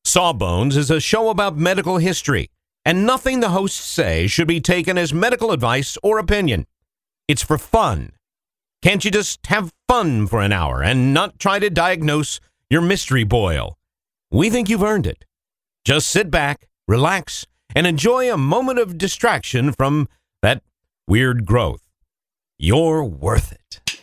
Sawbones is a show about medical history, and nothing the hosts say should be taken as medical advice or opinion. It's for fun. Can't you just have fun for an hour and not try to diagnose your mystery boil? We think you've earned it. Just sit back, relax, and enjoy a moment of distraction from that weird growth. You're worth it.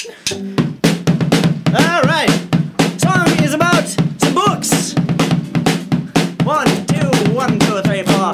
All right. Song is about some books. 1, 2, 1, 2, 3, 4.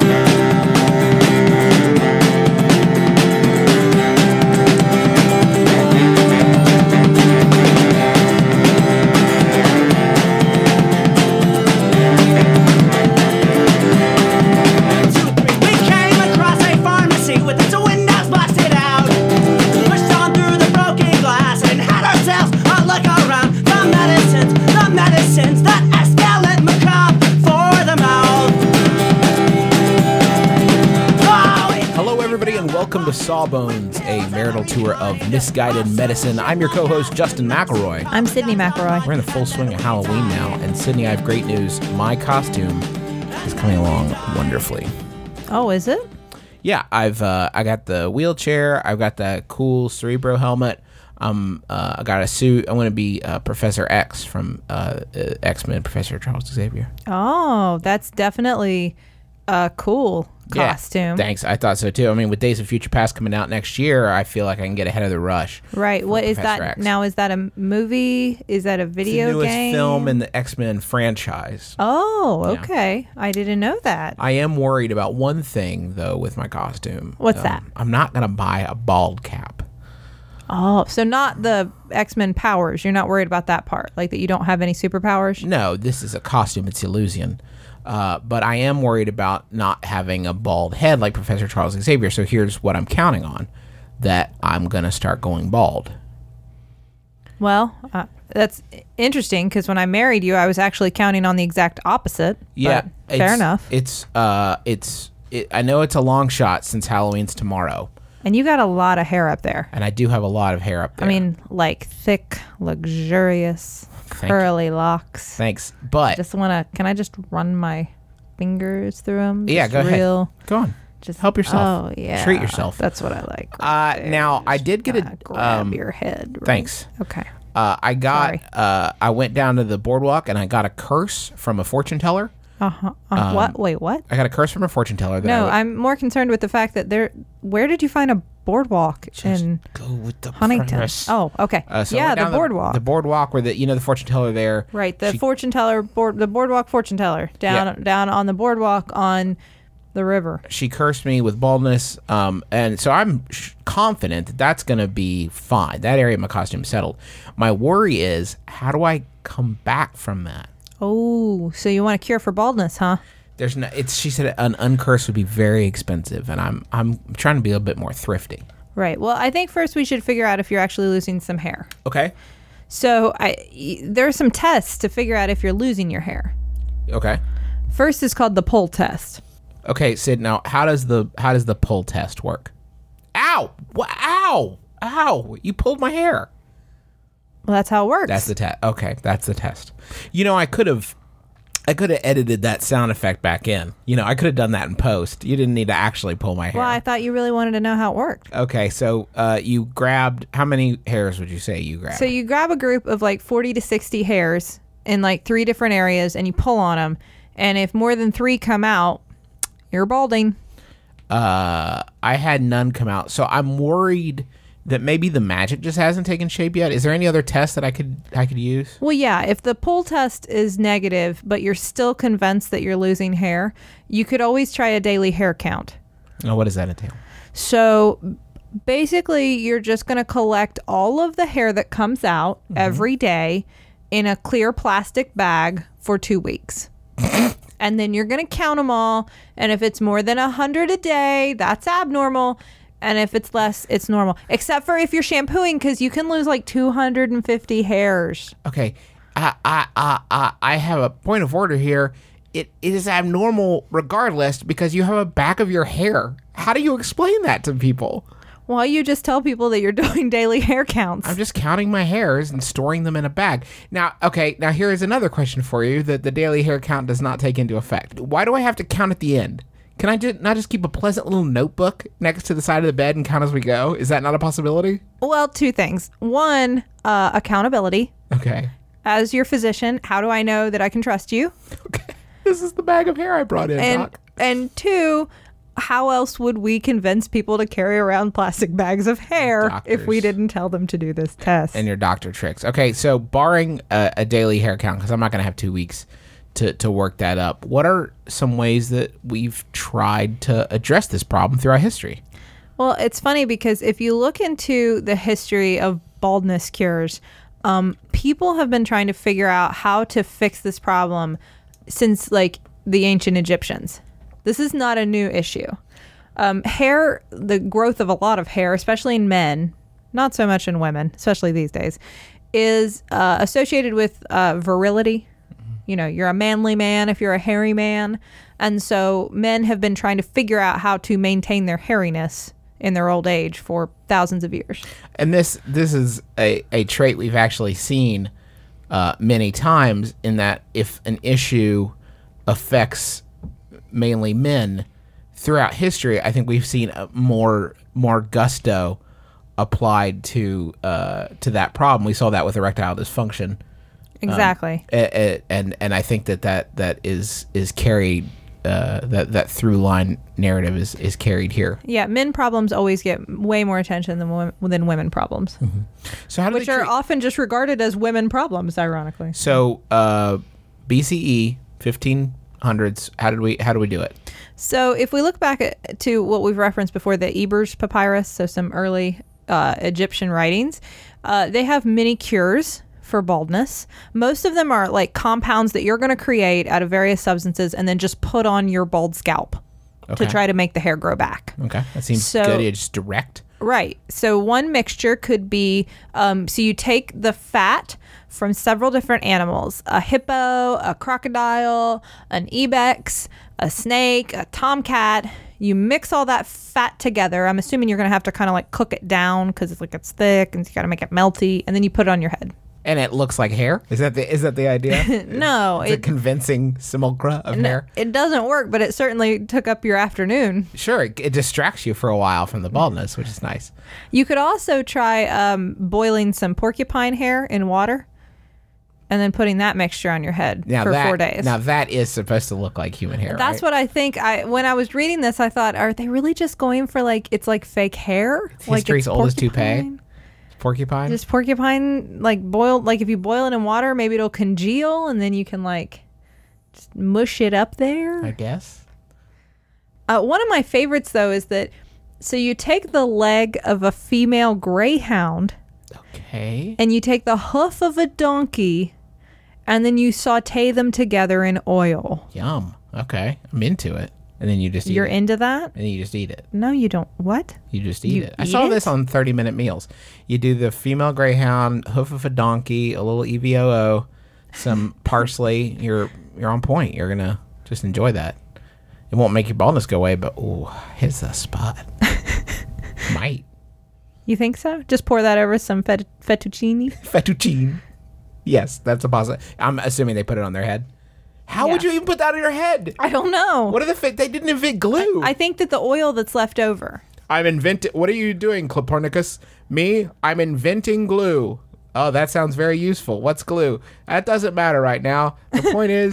Welcome to Sawbones, a marital tour of misguided medicine. I'm your co-host, Justin McElroy. I'm Sydney McElroy. We're in the full swing of Halloween now, and Sydney, I have great news. My costume is coming along wonderfully. Oh, is it? Yeah, I got the wheelchair. I've got that cool Cerebro helmet. I got a suit. I'm going to be Professor X from X-Men, Professor Charles Xavier. Oh, that's definitely a cool costume. Yeah, thanks. I thought so too. I mean, with Days of Future Past coming out next year, I feel like I can get ahead of the rush. Right. What is Professor that X. now? Is that a movie? Is that a video it's the newest game? film in the X-Men franchise. Oh, Yeah. okay. I didn't know that. I am worried about one thing though with my costume. What's that? I'm not going to buy a bald cap. Oh, so not the X-Men powers. You're not worried about that part, like that you don't have any superpowers? No, this is a costume. It's illusion. But I am worried about not having a bald head like Professor Charles Xavier. So here's what I'm counting on, that I'm going to start going bald. Well, that's interesting because when I married you, I was actually counting on the exact opposite. Yeah. But fair enough. I know it's a long shot since Halloween's tomorrow. And you got a lot of hair up there. And I do have a lot of hair up there. I mean, like thick, luxurious, curly locks. Thanks. But Can I just run my fingers through them? yeah, go ahead. Go on. Just help yourself. Oh, yeah. Treat yourself. That's what I like. Now I did get grab your head. Right? Thanks. Okay. I went down to the boardwalk and I got a curse from a fortune teller. What? Wait, what? I got a curse from a fortune teller. I'm more concerned with the fact that where did you find a boardwalk in go with the Huntington? premise. Oh, okay. So yeah, the boardwalk. The boardwalk where the fortune teller there. Right, the boardwalk fortune teller down on the boardwalk on the river. She cursed me with baldness, and so I'm confident that that's going to be fine. That area of my costume settled. My worry is, how do I come back from that? Oh, so you want a cure for baldness, huh? She said an uncurse would be very expensive, and I'm trying to be a bit more thrifty. Right. Well, I think first we should figure out if you're actually losing some hair. Okay. So there are some tests to figure out if you're losing your hair. Okay. First is called the pull test. Okay, Sid. Now, how does the pull test work? Ow! Ow! Ow! You pulled my hair. Well, that's how it works. That's the test. Okay, that's the test. I could have edited that sound effect back in. I could have done that in post. You didn't need to actually pull my hair. Well, I thought you really wanted to know how it worked. Okay, so you grabbed, how many hairs would you say you grabbed? So you grab a group of like 40 to 60 hairs in like 3 different areas and you pull on them. And if more than 3 come out, you're balding. I had none come out. So I'm worried that maybe the magic just hasn't taken shape yet. Is there any other test that I could use? Well, yeah. If the pull test is negative, but you're still convinced that you're losing hair, you could always try a daily hair count. Oh, what does that entail? So basically, you're just going to collect all of the hair that comes out every day in a clear plastic bag for 2 weeks. And then you're going to count them all. And if it's more than 100 a day, that's abnormal. And if it's less, it's normal. Except for if you're shampooing, because you can lose like 250 hairs. Okay. I have a point of order here. It is abnormal regardless because you have a back of your hair. How do you explain that to people? Why you just tell people that you're doing daily hair counts? I'm just counting my hairs and storing them in a bag. Now here is another question for you that the daily hair count does not take into effect. Why do I have to count at the end? Can I not just keep a pleasant little notebook next to the side of the bed and count as we go? Is that not a possibility? Well, two things. One, accountability. Okay. As your physician, how do I know that I can trust you? Okay. This is the bag of hair I brought in, Doc. And two, how else would we convince people to carry around plastic bags of hair if we didn't tell them to do this test? And your doctor tricks. Okay, so barring a daily hair count, because I'm not going to have 2 weeks to work that up, what are some ways that we've tried to address this problem throughout history? Well, it's funny because if you look into the history of baldness cures, people have been trying to figure out how to fix this problem since like the ancient Egyptians. This is not a new issue. Hair, the growth of a lot of hair, especially in men, not so much in women, especially these days, is associated with virility. You know, you're a manly man if you're a hairy man. And so men have been trying to figure out how to maintain their hairiness in their old age for thousands of years. And this is a trait we've actually seen many times, in that if an issue affects mainly men throughout history, I think we've seen more gusto applied to that problem. We saw that with erectile dysfunction. Exactly. And I think that is carried, that through line narrative is carried here. Yeah, men problems always get way more attention than women problems, So how do which are often just regarded as women problems, ironically. So BCE 1500s, how do we do it? So if we look back to what we've referenced before, the Ebers Papyrus, so some early Egyptian writings, they have many cures for baldness. Most of them are like compounds that you're going to create out of various substances and then just put on your bald scalp to try to make the hair grow back. Okay, that seems good. You just direct. Right. So one mixture could be, so you take the fat from several different animals, a hippo, a crocodile, an ibex, a snake, a tomcat. You mix all that fat together. I'm assuming you're going to have to kind of like cook it down because it's thick and you got to make it melty, and then you put it on your head. And it looks like hair? Is that the idea? No. It's a convincing simulacra of hair? It doesn't work, but it certainly took up your afternoon. Sure. It distracts you for a while from the baldness, which is nice. You could also try boiling some porcupine hair in water and then putting that mixture on your head for 4 days. Now, that is supposed to look like human hair, That's right? what I think. When I was reading this, I thought, are they really just going for it's like fake hair? History's oldest toupee? Porcupine? Just porcupine, boiled, if you boil it in water, maybe it'll congeal and then you can just mush it up there. I guess. One of my favorites though is that, so you take the leg of a female greyhound. Okay. And you take the hoof of a donkey and then you saute them together in oil. Yum. Okay. I'm into it. And then you just eat You're it. into that? And then you just eat it. No, you don't. What? You just eat it. I eat saw it? this on 30-minute meals. You do the female greyhound, hoof of a donkey, a little EVOO, some parsley. You're on point. You're going to just enjoy that. It won't make your baldness go away, but hits the spot. Might. You think so? Just pour that over some fettuccine? Fettuccine. Yes, that's a positive. I'm assuming they put it on their head. How would you even put that on your head? I don't know. What are they didn't invent glue. I think that the oil that's left over. What are you doing, Copernicus? Me? I'm inventing glue. Oh, that sounds very useful. What's glue? That doesn't matter right now. The point is,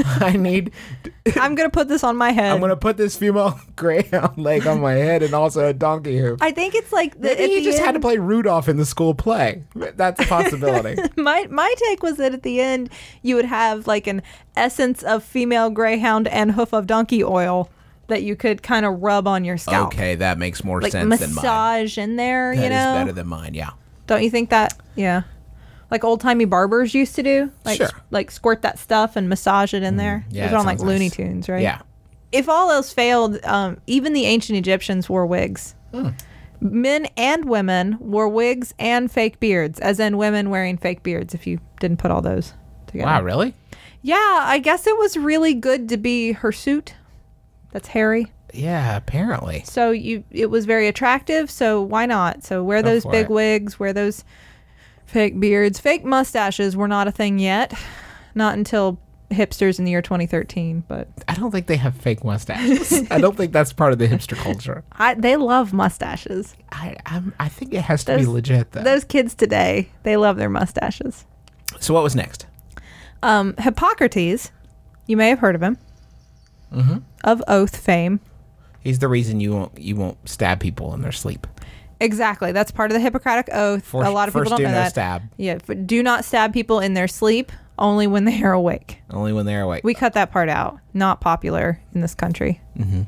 I'm going to put this on my head. I'm going to put this female greyhound leg on my head and also a donkey hoof. I think it's like Maybe he just had to play Rudolph in the school play. That's a possibility. My take was that at the end, you would have an essence of female greyhound and hoof of donkey oil that you could kind of rub on your scalp. Okay, that makes more sense than mine. Massage in there, That is better than mine, yeah. Don't you think that? Yeah. Like old-timey barbers used to do? Sure. Squirt that stuff and massage it in there. Yeah, it was on sounds Looney nice. Tunes, right? Yeah. If all else failed, even the ancient Egyptians wore wigs. Men and women wore wigs and fake beards, as in women wearing fake beards, if you didn't put all those together. Wow, really? Yeah, I guess it was really good to be hirsute. That's hairy. Yeah, apparently. So it was very attractive, so why not? So wear those for big it. wigs, wear those fake beards. Fake mustaches were not a thing yet. Not until hipsters in the year 2013, but I don't think they have fake mustaches. I don't think that's part of the hipster culture. they love mustaches. I think it has to be Those- legit, though. Those kids today, they love their mustaches. So what was next? Hippocrates, you may have heard of him, of oath fame. He's the reason you won't stab people in their sleep. Exactly. That's part of the Hippocratic Oath. A lot of people First don't do know no that. stab. Yeah. Do not stab people in their sleep, only when they are awake. Only when they're awake. We cut that part out. Not popular in this country.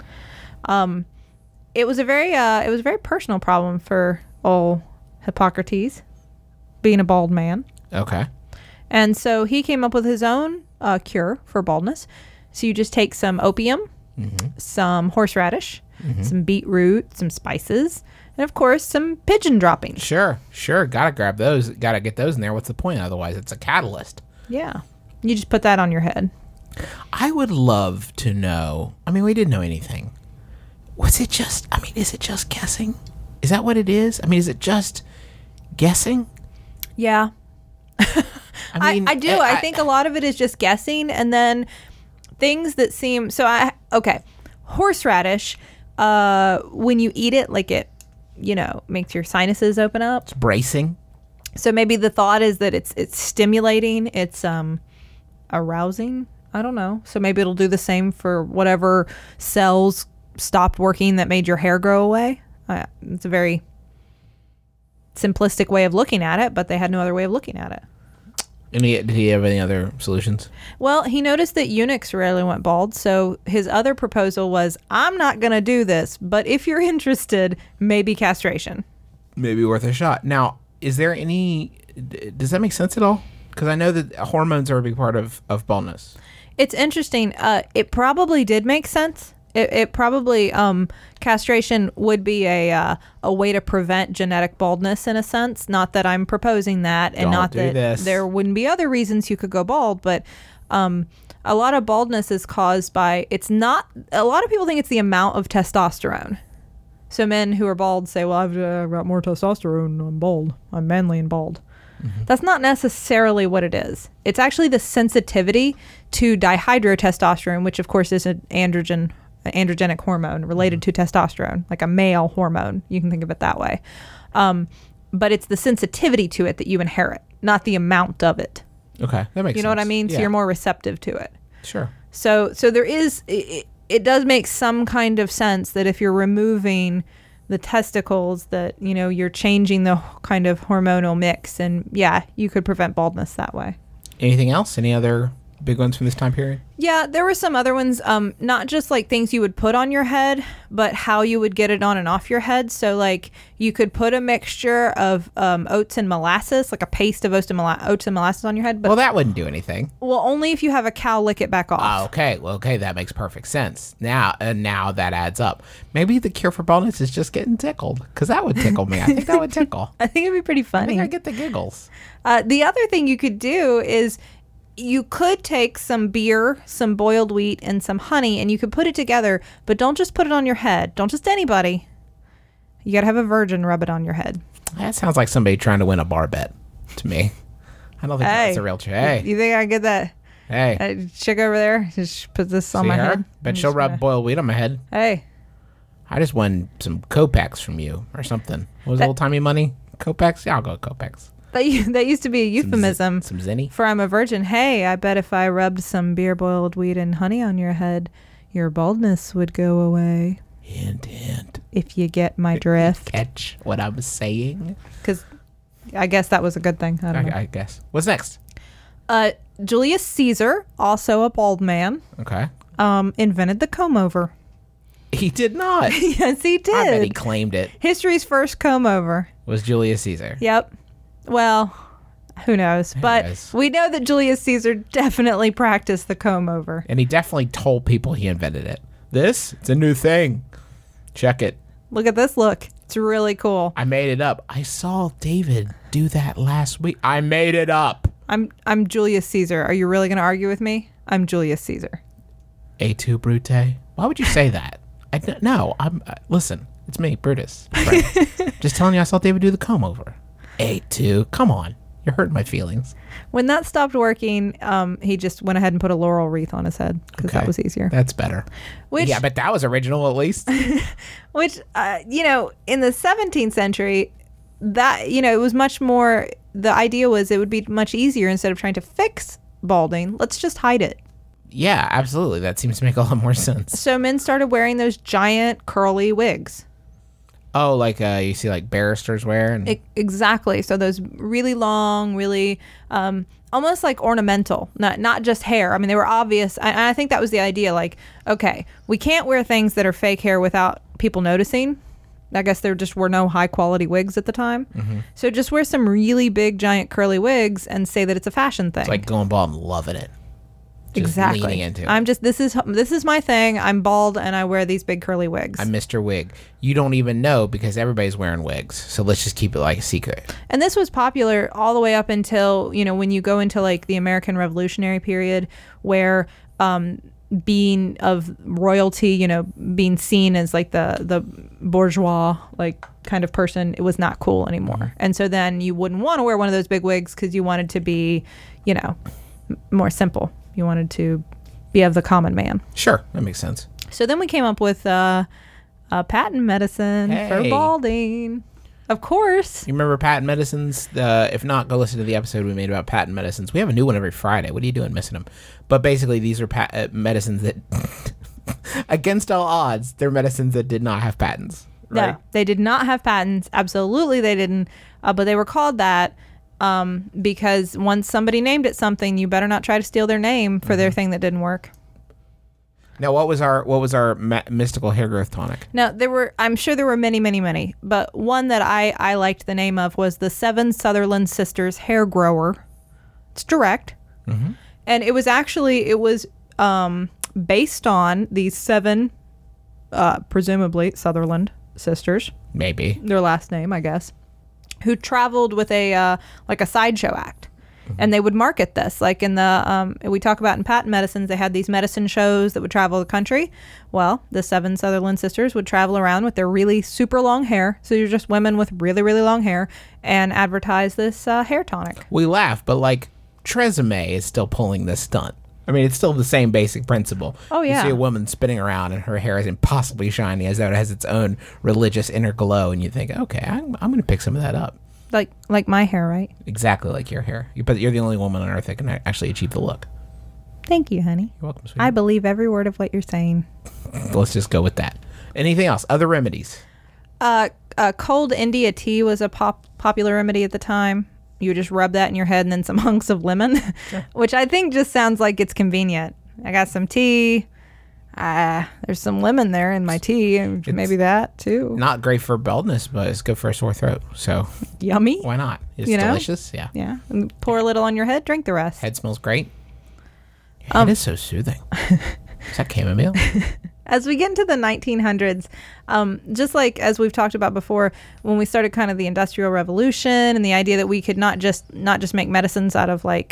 It was a very personal problem for old Hippocrates, being a bald man. Okay. And so he came up with his own cure for baldness. So you just take some opium, some horseradish, some beetroot, some spices, and of course some pigeon droppings. Sure. Gotta grab those. Gotta get those in there. What's the point? Otherwise, it's a catalyst. Yeah. You just put that on your head. I would love to know. I mean, we didn't know anything. Is it just guessing? Is that what it is? I mean, is it just guessing? Yeah. I do. I think a lot of it is just guessing, and then things that seem horseradish. When you eat it, like it, makes your sinuses open up. It's bracing. So maybe the thought is that it's stimulating, it's arousing. I don't know. So maybe it'll do the same for whatever cells stopped working that made your hair grow away. It's a very simplistic way of looking at it, but they had no other way of looking at it. And did he have any other solutions? Well, he noticed that eunuchs rarely went bald, so his other proposal was, I'm not going to do this, but if you're interested, maybe castration. Maybe worth a shot. Now, is there does that make sense at all? Because I know that hormones are a big part of baldness. It's interesting. It probably did make sense. It probably, castration would be a way to prevent genetic baldness in a sense. Not that I'm proposing that, and Don't not do that this. there wouldn't be other reasons you could go bald, but a lot of baldness is caused by, a lot of people think it's the amount of testosterone. So men who are bald say, well, I've got more testosterone, I'm bald. I'm manly and bald. That's not necessarily what it is. It's actually the sensitivity to dihydrotestosterone, which of course is an androgenic hormone related to testosterone, like a male hormone. You can think of it that way. But it's the sensitivity to it that you inherit, not the amount of it. Okay, that makes sense. You know what I mean? Yeah. So you're more receptive to it. Sure. So there is, it does make some kind of sense that if you're removing the testicles, that, you're changing the kind of hormonal mix, and yeah, you could prevent baldness that way. Anything else? Any other big ones from this time period? Yeah, there were some other ones, not just like things you would put on your head, but how you would get it on and off your head. So like you could put a mixture of oats and molasses, like a paste of oats and molasses on your head. But Well, that wouldn't do anything. well, only if you have a cow lick it back off. Oh, okay. Well, okay, that makes perfect sense. Now that adds up. Maybe the cure for baldness is just getting tickled, because that would tickle me. I think that would tickle. I think it'd be pretty I funny. think I get the giggles. The other thing you could do is you could take some beer, some boiled wheat, and some honey, and you could put it together, but don't just put it on your head. Don't just anybody. You got to have a virgin rub it on your head. That sounds like somebody trying to win a bar bet to me. I don't think that's a real trick. Hey, You think I get that chick over there? Just put this on see my her? head. Bet she'll rub boiled wheat on my head. Hey, I just won some Kopecks from you or something. What was old timey money? Kopecks? Yeah, I'll go Kopecks. that used to be a euphemism Some zinny. for I'm a virgin. Hey, I bet if I rubbed some beer, boiled wheat, and honey on your head, your baldness would go away. Hint, hint. If you get my drift. Catch what I'm saying? Because I guess that was a good thing. I don't know. I guess. What's next? Julius Caesar, also a bald man, Okay. invented the comb over. He did not. Yes, he did. I bet he claimed it. History's first comb over. Was Julius Caesar. Yep. Well, who knows? But knows? we know that Julius Caesar definitely practiced the comb over. And he definitely told people he invented it. It's a new thing. Check it. Look at this look. It's really cool. I made it up. I saw David do that last week. I made it up. I'm Julius Caesar. Are you really going to argue with me? I'm Julius Caesar. Et tu, Brute? Why would you say that? No, listen, it's me, Brutus. Right. Just telling you I saw David do the comb over. 8-2. Come on. You're hurting my feelings. When that stopped working, he just went ahead and put a laurel wreath on his head because that was easier. That's better. Yeah, but that was original at least. Which, in the 17th century, that, it was much more, the idea was it would be much easier instead of trying to fix balding. Let's just hide it. Yeah, absolutely. That seems to make a lot more sense. So men started wearing those giant curly wigs. Oh, like you see like barristers wear? Exactly. So those really long, really almost like ornamental, not just hair. I mean, they were obvious. I think that was the idea. Like, okay, we can't wear things that are fake hair without people noticing. I guess there just were no high quality wigs at the time. Mm-hmm. So just wear some really big, giant curly wigs and say that it's a fashion thing. It's like going bald and loving it. Just exactly. leaning into it. I'm just, this is my thing. I'm bald and I wear these big curly wigs. I'm Mr. Wig. You don't even know because everybody's wearing wigs. So let's just keep it like a secret. And this was popular all the way up until, when you go into like the American Revolutionary period where being of royalty, being seen as like the bourgeois, like kind of person, it was not cool anymore. Mm-hmm. And so then you wouldn't want to wear one of those big wigs because you wanted to be, more simple. You wanted to be of the common man. Sure, that makes sense. So then we came up with a patent medicine for balding. Of course. You remember patent medicines? If not, go listen to the episode we made about patent medicines. We have a new one every Friday. What are you doing missing them? But basically, these are medicines that, against all odds, they're medicines that did not have patents. Right? No, they did not have patents. Absolutely, they didn't. But they were called that because once somebody named it something, you better not try to steal their name for their thing that didn't work. Now, what was our mystical hair growth tonic? Now, I'm sure there were many, many, many, but one that I liked the name of was the Seven Sutherland Sisters Hair Grower. It's direct. Mm-hmm. And it was based on these seven, presumably Sutherland sisters. Maybe. Their last name, I guess. Who traveled with a sideshow act. And they would market this, like in the, we talk about in patent medicines, they had these medicine shows that would travel the country. Well, the Seven Sutherland Sisters would travel around with their really super long hair. So you're just women with really, really long hair and advertise this hair tonic. We laugh, but like Tresemme is still pulling this stunt. I mean, it's still the same basic principle. Oh, yeah. You see a woman spinning around and her hair is impossibly shiny as though it has its own religious inner glow. And you think, okay, I'm going to pick some of that up. Like my hair, right? Exactly like your hair. But you're the only woman on earth that can actually achieve the look. Thank you, honey. You're welcome, sweetie. I believe every word of what you're saying. Let's just go with that. Anything else? Other remedies? Cold India tea was a popular remedy at the time. You would just rub that in your head and then some hunks of lemon, which I think just sounds like it's convenient. I got some tea. There's some lemon there in my tea, and maybe that too. Not great for baldness, but it's good for a sore throat. So yummy. Why not? It's delicious. Yeah. Yeah. And pour a little on your head. Drink the rest. Head smells great. Your head is so soothing. Is that chamomile? As we get into the 1900s, just like as we've talked about before, when we started kind of the Industrial Revolution and the idea that we could not just make medicines out of like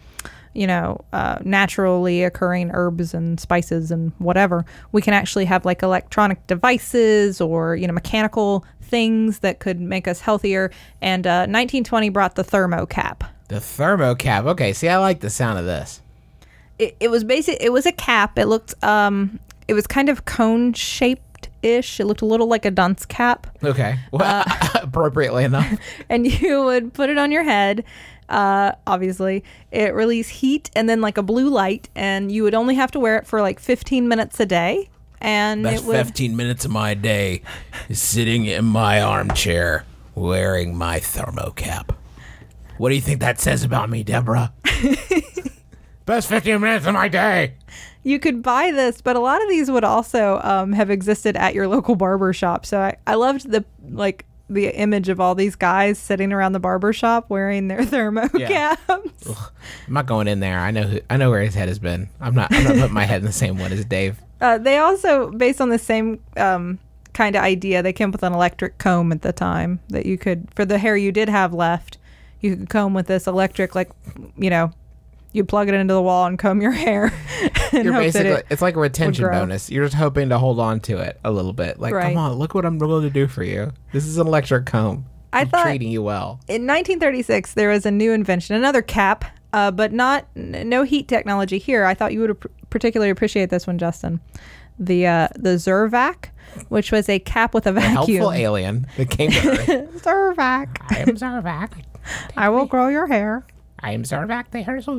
naturally occurring herbs and spices and whatever, we can actually have like electronic devices or, mechanical things that could make us healthier. And 1920 brought the thermocap. The thermocap. Okay. See, I like the sound of this. It was it was a cap. It looked, it was kind of cone shaped ish. It looked a little like a dunce cap. Okay. Well, appropriately enough. And you would put it on your head. Obviously it released heat and then like a blue light, and you would only have to wear it for like 15 minutes a day. And that's 15 minutes of my day is sitting in my armchair wearing my thermocap. What do you think that says about me, Deborah? Best 15 minutes of my day. You could buy this, but a lot of these would also have existed at your local barber shop. So I loved the image of all these guys sitting around the barber shop wearing their thermocaps. Yeah. I'm not going in there. I know where his head has been. I'm not putting my head in the same one as Dave. They also, based on the same kind of idea, they came up with an electric comb at the time that you could, for the hair you did have left, you could comb with this electric, you'd plug it into the wall and comb your hair. And You're hope that basically, it's like a retention grow. bonus. You're just hoping to hold on to it a little bit. Like, Right. come on, look what I'm willing to do for you. This is an electric comb. I I'm thought- treating you well. In 1936, there was a new invention, another cap, but no heat technology here. I thought you would particularly appreciate this one, Justin. The Zervac, which was a cap with a A vacuum. helpful alien that came to Earth. Zervac. I am Zarvac. I will grow your hair. I am Zarvac the Hirsute.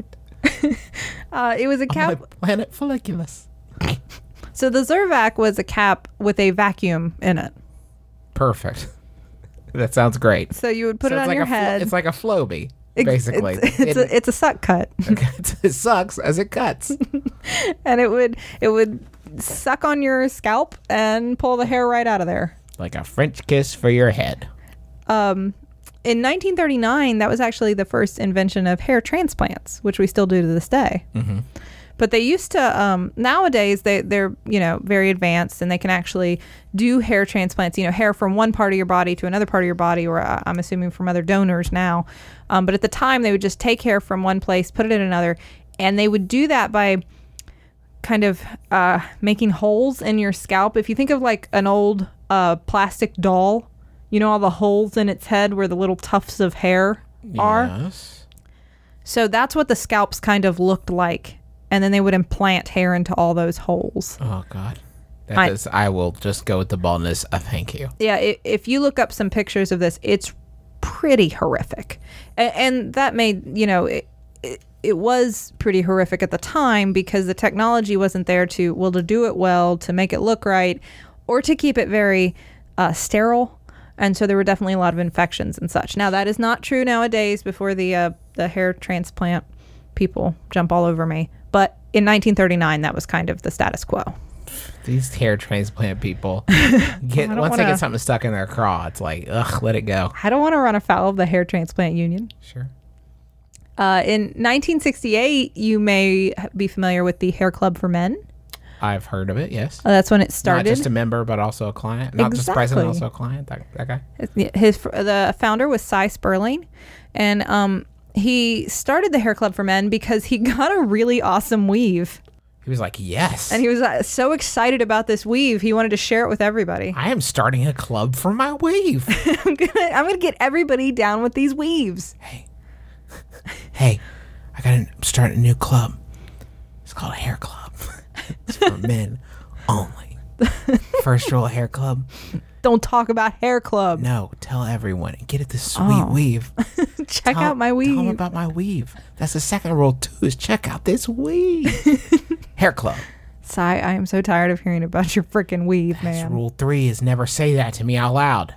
It was a My cap. planet Folliculus. So the Zervac was a cap with a vacuum in it. Perfect. That sounds great. So you would put So it it's on like your a head. it's like a Floby, basically. It's a suck cut, It sucks as it cuts. and it would suck on your scalp and pull the hair right out of there. Like a French kiss for your head. In 1939, that was actually the first invention of hair transplants, which we still do to this day. Mm-hmm. But they used to, nowadays, they're, very advanced, and they can actually do hair transplants, hair from one part of your body to another part of your body, or I'm assuming from other donors now. But at the time, they would just take hair from one place, put it in another, and they would do that by kind of making holes in your scalp. If you think of like an old plastic doll, all the holes in its head where the little tufts of hair are. Yes. So that's what the scalps kind of looked like. And then they would implant hair into all those holes. Oh, God. I will just go with the baldness. Thank you. Yeah, if you look up some pictures of this, it's pretty horrific. And that made, it was pretty horrific at the time because the technology wasn't there to do it well, to make it look right, or to keep it very sterile. And so there were definitely a lot of infections and such. Now, that is not true nowadays before the hair transplant people jump all over me. But in 1939, that was kind of the status quo. These hair transplant people, don't once they wanna- get something stuck in their craw, it's like, ugh, let it go. I don't want to run afoul of the hair transplant union. Sure. In 1968, you may be familiar with the Hair Club for Men. I've heard of it, yes. That's when it Not started. just a member, but also a client. Not just president, also a client. That guy. The founder was Cy Sperling, and he started the Hair Club for Men because he got a really awesome weave, He was like, yes. and he was so excited about this weave, he wanted to share it with everybody. I am starting a club for my weave. I'm gonna get everybody down with these weaves. Hey, I'm starting a new club. It's called a hair club. It's for men only. First rule of hair club. Don't talk about Hair Club. No, tell everyone and get it this sweet weave. Check out my Tell them weave. about my weave. That's the second rule too, is check out this weave. Hair club. Cy, I am so tired of hearing about your freaking weave, That's man. rule 3 is never say that to me out loud.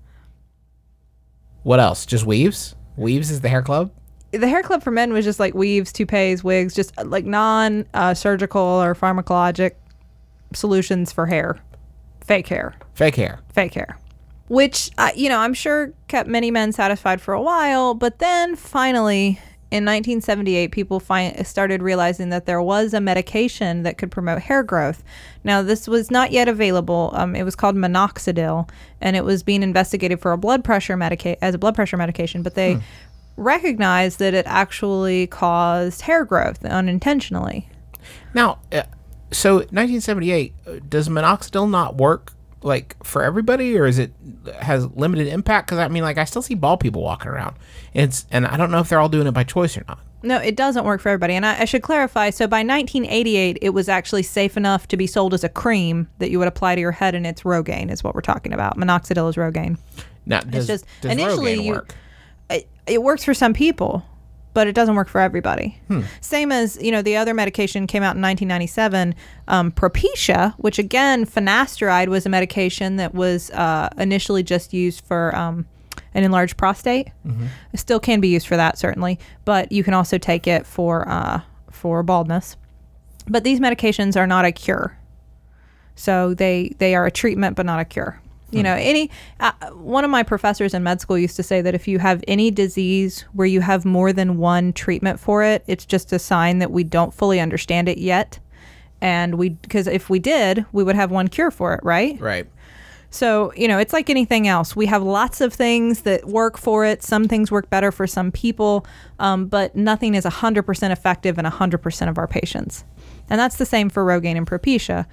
What else? Just weaves? Weaves is the hair club? The Hair Club for Men was just like weaves, toupees, wigs, just like non-surgical or pharmacologic solutions for hair. Fake hair. Fake hair. Fake hair. Which, I'm sure kept many men satisfied for a while, but then finally, in 1978, people started realizing that there was a medication that could promote hair growth. Now, this was not yet available. It was called minoxidil, and it was being investigated for a blood pressure medication, but they recognized that it caused hair growth unintentionally. Now, so 1978, does minoxidil not work like for everybody, or has limited impact? Because I still see bald people walking around, and I don't know if they're all doing it by choice or not. No, it doesn't work for everybody. And I should clarify, so by 1988, it was actually safe enough to be sold as a cream that you would apply to your head, and it's Rogaine is what we're talking about. Minoxidil is Rogaine. Now, does initially Rogaine work? It works for some people, but it doesn't work for everybody. Same as, the other medication came out in 1997, Propecia, which again, finasteride was a medication that was initially just used for an enlarged prostate. It still can be used for that, certainly, but you can also take it for baldness. But these medications are not a cure. So they are a treatment, but not a cure. One of my professors in med school used to say that if you have any disease where you have more than one treatment for it, it's just a sign that we don't fully understand it yet. And because if we did, we would have one cure for it, right? Right. So, it's like anything else. We have lots of things that work for it. Some things work better for some people, but nothing is 100% effective in 100% of our patients. And that's the same for Rogaine and Propecia.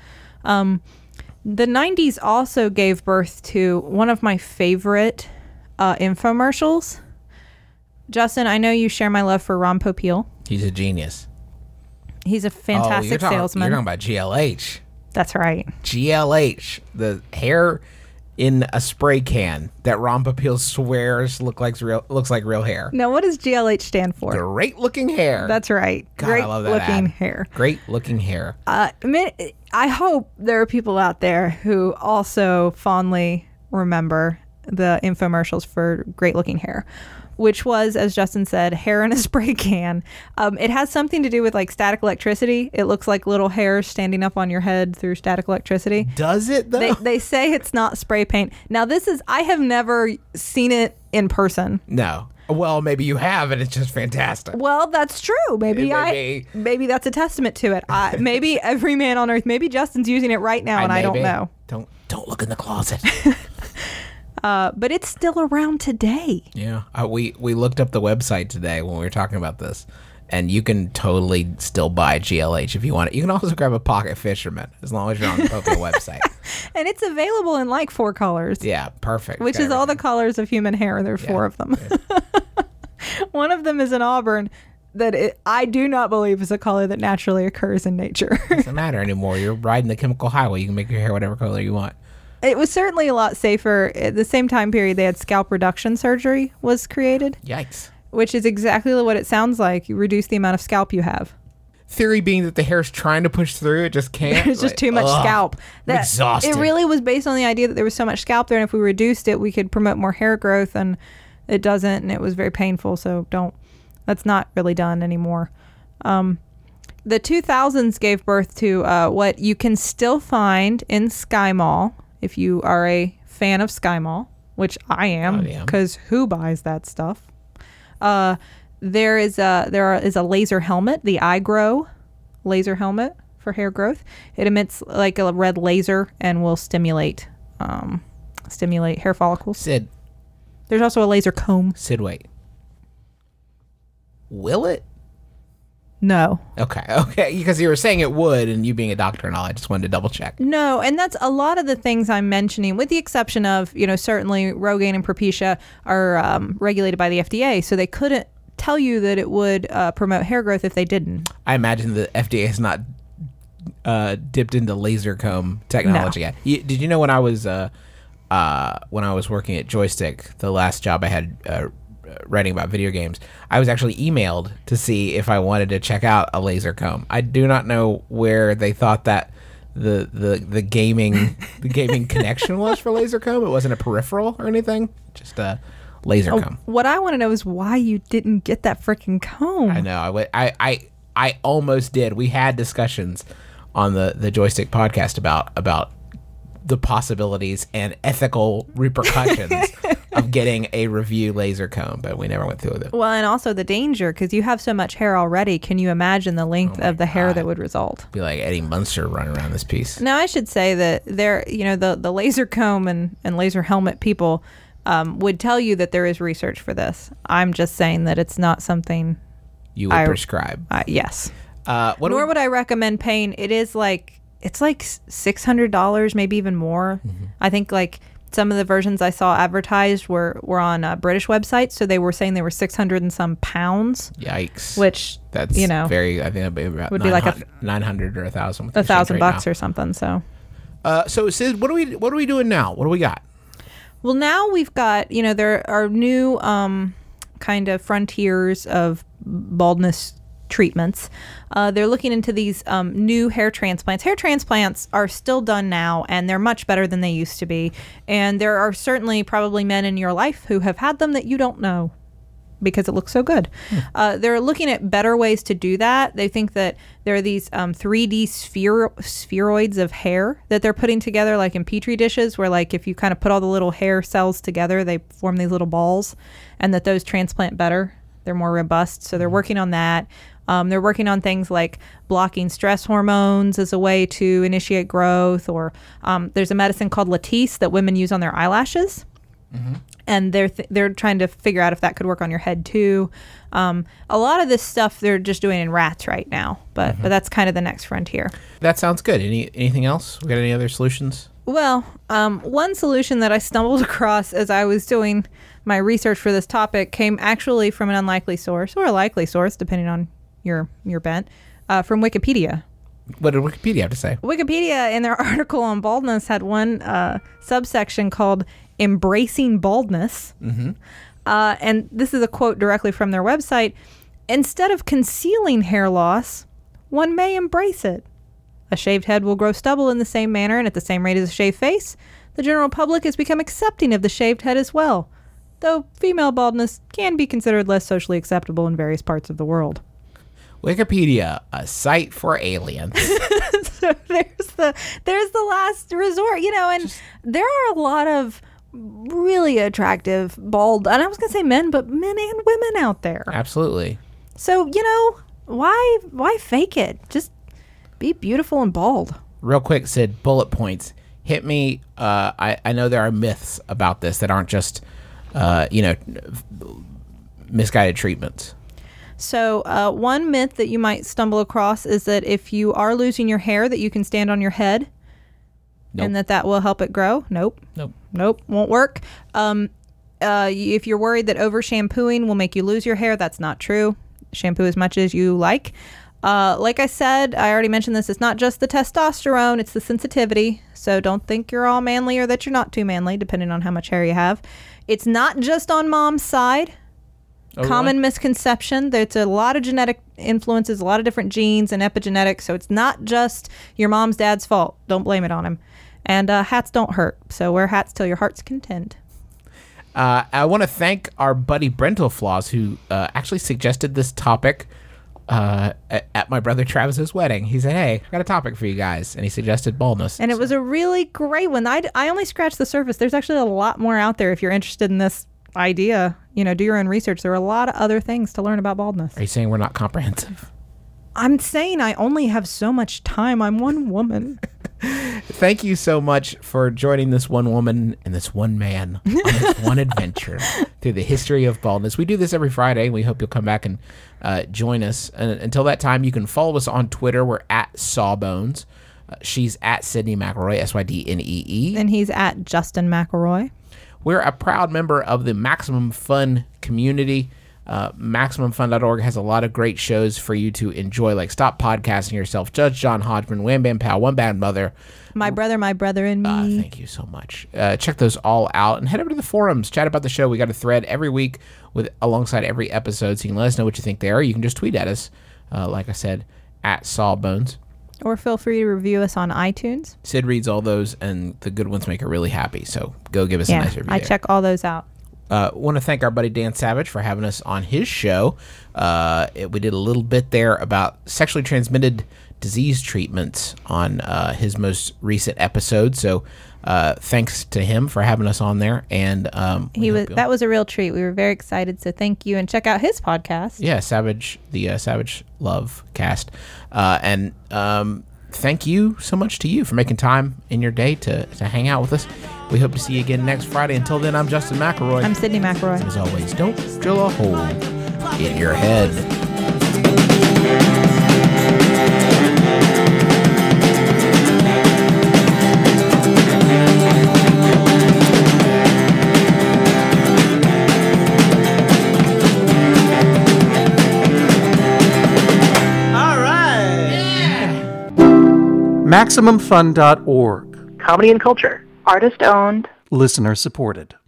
The 90s also gave birth to one of my favorite infomercials. Justin, I know you share my love for Ron Popeil. He's a genius. He's a fantastic salesman. You're talking about GLH. That's right. GLH, the hair in a spray can that Ron Popeil swears looks like real hair. Now, what does GLH stand for? Great looking hair. That's right. God, Great I love that looking ad. hair. Great looking hair. I hope there are people out there who also fondly remember the infomercials for great looking hair, which was, as Justin said, hair in a spray can. It has something to do with like static electricity. It looks like little hairs standing up on your head through static electricity. Does it though? They say it's not spray paint. Now I have never seen it in person. No. Well, maybe you have, and it's just fantastic. Well, that's true. Maybe that's a testament to it. Maybe every man on earth, maybe Justin's using it right now, and I don't know. Don't look in the closet. But it's still around today. Yeah, we looked up the website today when we were talking about this, and you can totally still buy GLH if you want it. You can also grab a Pocket Fisherman as long as you're on the Popeil website. And it's available in like 4 colors. Yeah, perfect. Which is all the colors of human hair. There are 4 of them. Yeah. One of them is an auburn that I do not believe is a color that naturally occurs in nature. It doesn't matter anymore. You're riding the chemical highway. You can make your hair whatever color you want. It was certainly a lot safer. At the same time period, they had scalp reduction surgery was created. Yikes. Which is exactly what it sounds like. You reduce the amount of scalp you have. Theory being that the hair's trying to push through, it just can't. There's just too much scalp. I'm exhausted. It really was based on the idea that there was so much scalp there, and if we reduced it, we could promote more hair growth, and it doesn't, and it was very painful, so that's not really done anymore. The 2000s gave birth to what you can still find in Sky Mall, if you are a fan of Sky Mall, which I am, because who buys that stuff? There is a laser helmet, the iGrow laser helmet for hair growth. It emits like a red laser and will stimulate hair follicles. Sid. There's also a laser comb. Sid, wait. Will it? No. Okay. Because you were saying it would, and you being a doctor and all, I just wanted to double check. No, and that's a lot of the things I'm mentioning, with the exception of, certainly Rogaine and Propecia are regulated by the FDA, so they couldn't tell you that it would promote hair growth if they didn't. I imagine the FDA has not dipped into laser comb technology yet. Did you know when I was working at Joystick, the last job I had writing about video games, I was actually emailed to see if I wanted to check out a laser comb. I do not know where they thought that the gaming connection was for laser comb. It wasn't a peripheral or anything, just a laser comb. What I want to know is why you didn't get that freaking comb. I know. I almost did. We had discussions on the Joystick podcast about the possibilities and ethical repercussions of getting a review laser comb, but we never went through with it. Well, and also the danger, because you have so much hair already. Can you imagine the length of the hair that would result? Be like Eddie Munster running around this piece. Now, I should say that the laser comb and laser helmet people would tell you that there is research for this. I'm just saying that it's not something you would prescribe. Yes. Nor would I recommend paying. It's like $600, maybe even more. Mm-hmm. I think like some of the versions I saw advertised were on British websites, so they were saying they were 600 and some pounds. Yikes! Which that's very. I think it'd be about would be like 900 or 1,000. $1,000 or something. So. So Sid, what are we doing now? What do we got? Well, now we've got there are new kind of frontiers of baldness treatments. They're looking into these new hair transplants. Hair transplants are still done now, and they're much better than they used to be. And there are certainly probably men in your life who have had them that you don't know because it looks so good. They're looking at better ways to do that. They think that there are these 3D spheroids of hair that they're putting together, like in Petri dishes, where like if you kind of put all the little hair cells together, they form these little balls, and that those transplant better. They're more robust, so they're working on that. They're working on things like blocking stress hormones as a way to initiate growth, or there's a medicine called Latisse that women use on their eyelashes. And they're trying to figure out if that could work on your head too. A lot of this stuff they're just doing in rats right now, but that's kind of the next frontier. That sounds good. Anything else? We got any other solutions? Well, one solution that I stumbled across as I was doing my research for this topic came actually from an unlikely source, or a likely source, depending on your bent, from Wikipedia. What did Wikipedia have to say? Wikipedia, in their article on baldness, had one subsection called Embracing Baldness. And this is a quote directly from their website. Instead of concealing hair loss, one may embrace it. A shaved head will grow stubble in the same manner and at the same rate as a shaved face. The general public has become accepting of the shaved head as well, though female baldness can be considered less socially acceptable in various parts of the world. Wikipedia, a site for aliens. So there's the last resort, and there are a lot of really attractive bald, and I was gonna say men, but men and women out there. Absolutely. So why fake it? Just be beautiful and bald. Real quick, Sid, bullet points. Hit me. I know there are myths about this that aren't just misguided treatments. So one myth that you might stumble across is that if you are losing your hair, that you can stand on your head. Nope. And that will help it grow. Nope, won't work. If you're worried that over shampooing will make you lose your hair, that's not true. Shampoo as much as you like. Like I said, I already mentioned this, it's not just the testosterone, it's the sensitivity. So don't think you're all manly or that you're not too manly, depending on how much hair you have. It's not just on mom's side. Common misconception. There's a lot of genetic influences, a lot of different genes and epigenetics. So it's not just your mom's dad's fault. Don't blame it on him. And hats don't hurt. So wear hats till your heart's content. I want to thank our buddy Brentalflaws, who actually suggested this topic at my brother Travis's wedding. He said, "Hey, I got a topic for you guys," and he suggested baldness. And it was a really great one. I only scratched the surface. There's actually a lot more out there if you're interested in this idea. Do your own research. There are a lot of other things to learn about baldness. Are you saying we're not comprehensive? I'm saying I only have so much time. I'm one woman. Thank you so much for joining this one woman and this one man on this one adventure through the history of baldness. We do this every Friday, and we hope you'll come back and join us. And until that time, you can follow us on Twitter. We're at Sawbones. She's at Sydney McElroy, Sydnee. And he's at Justin McElroy. We're a proud member of the Maximum Fun community. MaximumFun.org has a lot of great shows for you to enjoy, like Stop Podcasting Yourself, Judge John Hodgman, Wham Bam Pow, One Bad Mother. My brother, and me. Thank you so much. Check those all out and head over to the forums. Chat about the show. We got a thread every week alongside every episode, so you can let us know what you think there. You can just tweet at us, like I said, at Sawbones. Or feel free to review us on iTunes. Sid reads all those, and the good ones make her really happy. So go give us a nice review. I check all those out. Want to thank our buddy Dan Savage for having us on his show. We did a little bit there about sexually transmitted disease treatments on his most recent episode. So thanks to him for having us on there. And that was a real treat. We were very excited. So thank you, and check out his podcast. Yeah, Savage Love Cast. And thank you so much to you for making time in your day to hang out with us. We hope to see you again next Friday. Until then, I'm Justin McElroy. I'm Sydney McElroy. As always, don't drill a hole in your head. MaximumFun.org. Comedy and culture. Artist owned. Listener supported.